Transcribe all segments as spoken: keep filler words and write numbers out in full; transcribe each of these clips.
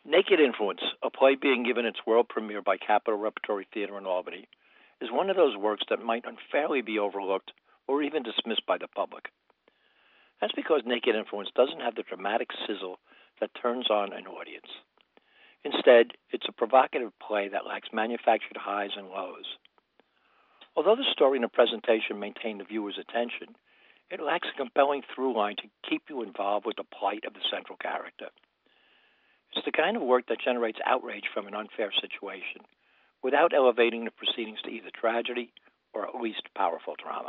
Naked Influence, a play being given its world premiere by Capitol Repertory Theater in Albany, is one of those works that might unfairly be overlooked or even dismissed by the public. That's because Naked Influence doesn't have the dramatic sizzle that turns on an audience. Instead, it's a provocative play that lacks manufactured highs and lows. Although the story and the presentation maintain the viewer's attention, it lacks a compelling through line to keep you involved with the plight of the central character. It's the kind of work that generates outrage from an unfair situation without elevating the proceedings to either tragedy or at least powerful drama.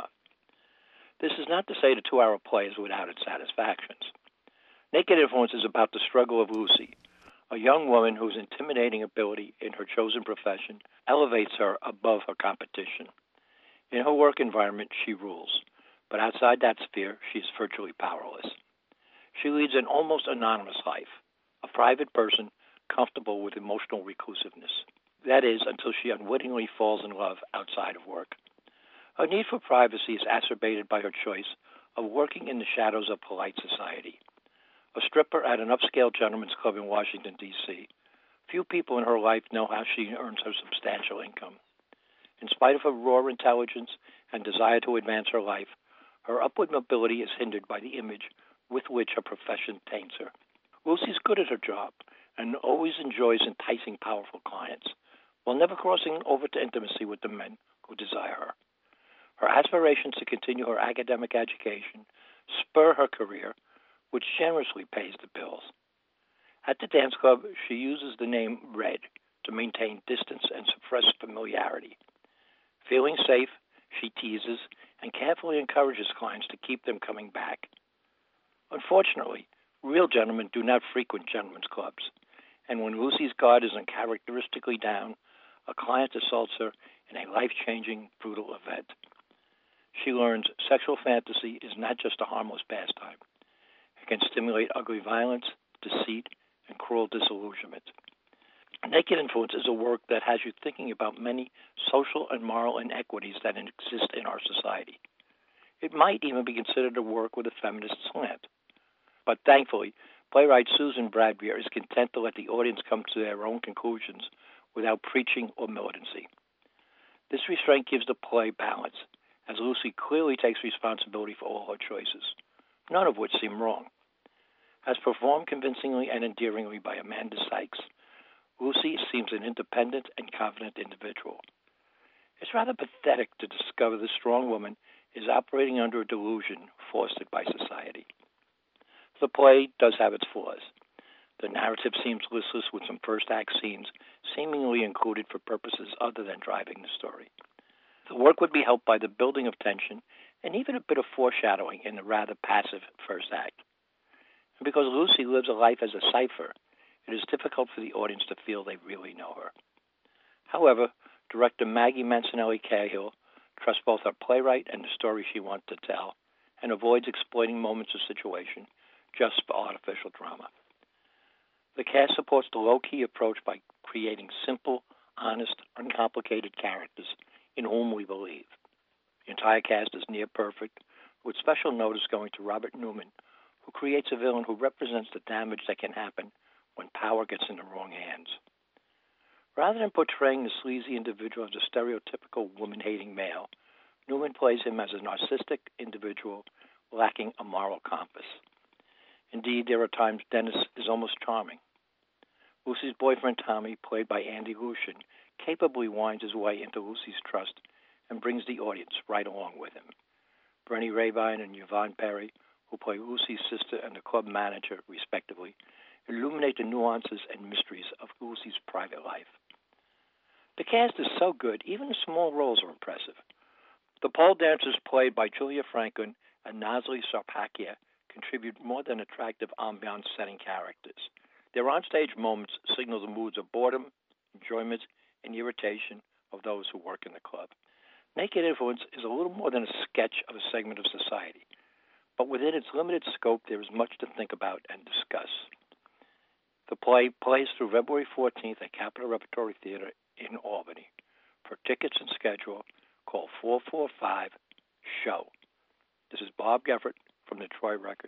This is not to say the two-hour play is without its satisfactions. Naked Influence is about the struggle of Lucy, a young woman whose intimidating ability in her chosen profession elevates her above her competition. In her work environment, she rules, but outside that sphere, she is virtually powerless. She leads an almost anonymous life, a private person comfortable with emotional reclusiveness. That is, until she unwittingly falls in love outside of work. Her need for privacy is exacerbated by her choice of working in the shadows of polite society. A stripper at an upscale gentleman's club in Washington, D C, few people in her life know how she earns her substantial income. In spite of her raw intelligence and desire to advance her life, her upward mobility is hindered by the image with which her profession taints her. Lucy's good at her job and always enjoys enticing powerful clients, while never crossing over to intimacy with the men who desire her. Her aspirations to continue her academic education spur her career, which generously pays the bills. At the dance club, she uses the name Red to maintain distance and suppress familiarity. Feeling safe, she teases and carefully encourages clients to keep them coming back. Unfortunately, real gentlemen do not frequent gentlemen's clubs, and when Lucy's guard is uncharacteristically down, a client assaults her in a life-changing, brutal event. She learns sexual fantasy is not just a harmless pastime. It can stimulate ugly violence, deceit, and cruel disillusionment. Naked Influence is a work that has you thinking about many social and moral inequities that exist in our society. It might even be considered a work with a feminist slant. But thankfully, playwright Susan Bradbeer is content to let the audience come to their own conclusions without preaching or militancy. This restraint gives the play balance, as Lucy clearly takes responsibility for all her choices, none of which seem wrong. As performed convincingly and endearingly by Amanda Sykes, Lucy seems an independent and confident individual. It's rather pathetic to discover the strong woman is operating under a delusion fostered by society. The play does have its flaws. The narrative seems listless, with some first-act scenes seemingly included for purposes other than driving the story. The work would be helped by the building of tension and even a bit of foreshadowing in the rather passive first act. And because Lucy lives a life as a cipher, it is difficult for the audience to feel they really know her. However, director Maggie Mancinelli Cahill trusts both her playwright and the story she wants to tell, and avoids exploiting moments of situation just for artificial drama. The cast supports the low-key approach by creating simple, honest, uncomplicated characters in whom we believe. The entire cast is near perfect, with special notice going to Robert Newman, who creates a villain who represents the damage that can happen when power gets in the wrong hands. Rather than portraying the sleazy individual as a stereotypical woman-hating male, Newman plays him as a narcissistic individual lacking a moral compass. Indeed, there are times Dennis is almost charming. Lucy's boyfriend, Tommy, played by Andy Lucian, capably winds his way into Lucy's trust and brings the audience right along with him. Brenny Rabine and Yvonne Perry, who play Lucy's sister and the club manager, respectively, illuminate the nuances and mysteries of Lucy's private life. The cast is so good, even the small roles are impressive. The pole dancers played by Julia Franklin and Nazli Sarpakia contribute more than attractive ambiance-setting characters. Their onstage moments signal the moods of boredom, enjoyment, and irritation of those who work in the club. Naked Influence is a little more than a sketch of a segment of society, but within its limited scope, there is much to think about and discuss. The play plays through February fourteenth at Capitol Repertory Theater in Albany. For tickets and schedule, call four four five, S H O W. This is Bob Geffert from the Troy Record.